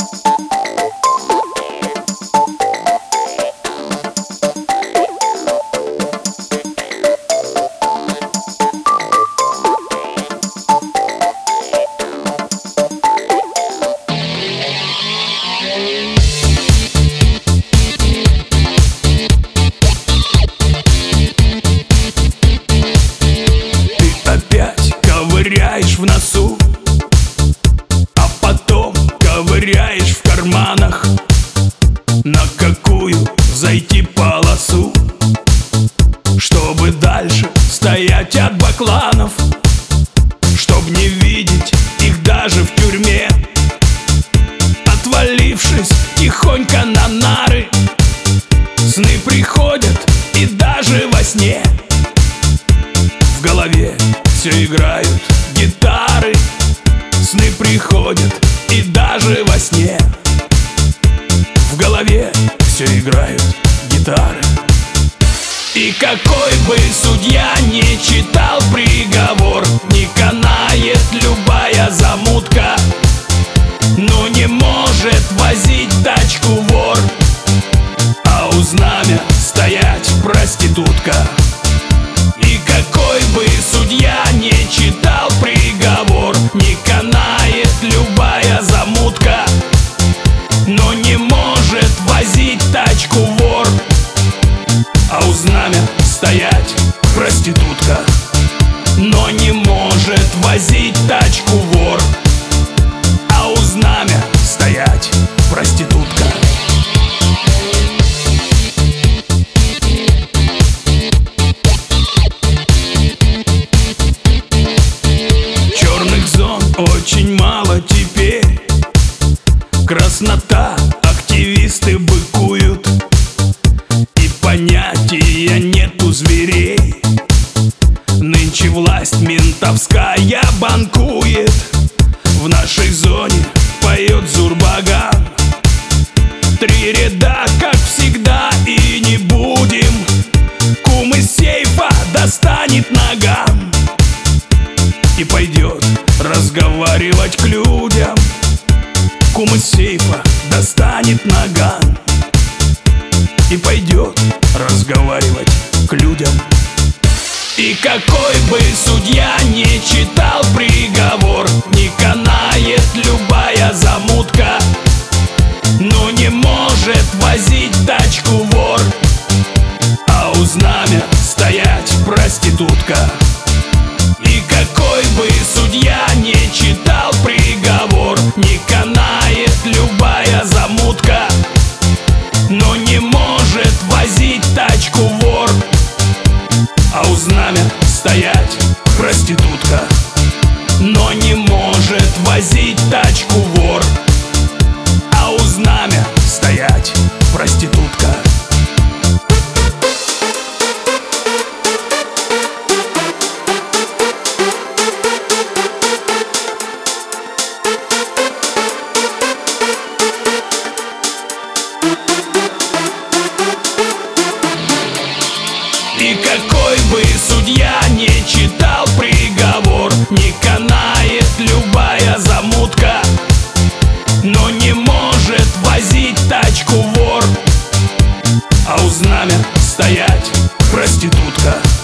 Ковыряешь в носу, а потом ковыряешь в карманах. На какую зайти полосу, чтобы дальше стоять от бакланов, чтоб не видеть их даже в тюрьме. Отвалившись тихонько на нары, сны приходят и даже во сне. В голове все играют гитары, сны приходят и даже во сне. В голове все играют гитары. И какой бы судья не читал приговор, не канает любая замутка, но не может возить тачку вор, а у знамя стоять проститутка. И какой бы судья не читал приговор, не канает любая замутка, но не может возить тачку вор, а у знамя стоять проститутка. Но не может возить тачку вор, а у знамя стоять проститутка. Очень мало теперь, краснота, активисты быкуют, и понятия нету зверей. Нынче власть ментовская банкует, в нашей зоне поет Зурбаган. 3 ряда, как всегда, и не будем, кум из сейфа достанет наган и пойдет разговаривать к людям. Кум из сейфа достанет наган и пойдет разговаривать к людям. И какой бы судья не читал приговор, не канает любая замутка, но не может возить тачку вор, а у знамя стоять проститутка. И какой бы судья не читал приговор, не канает любая замутка, но не может возить тачку вор, а у знамя стоять проститутка. Но не может возить тачку вор, а у знамя стоять проститутка. И какой бы судья не читал приговор, не канает любая замутка, но не может возить тачку вор, а у знамя стоять проститутка.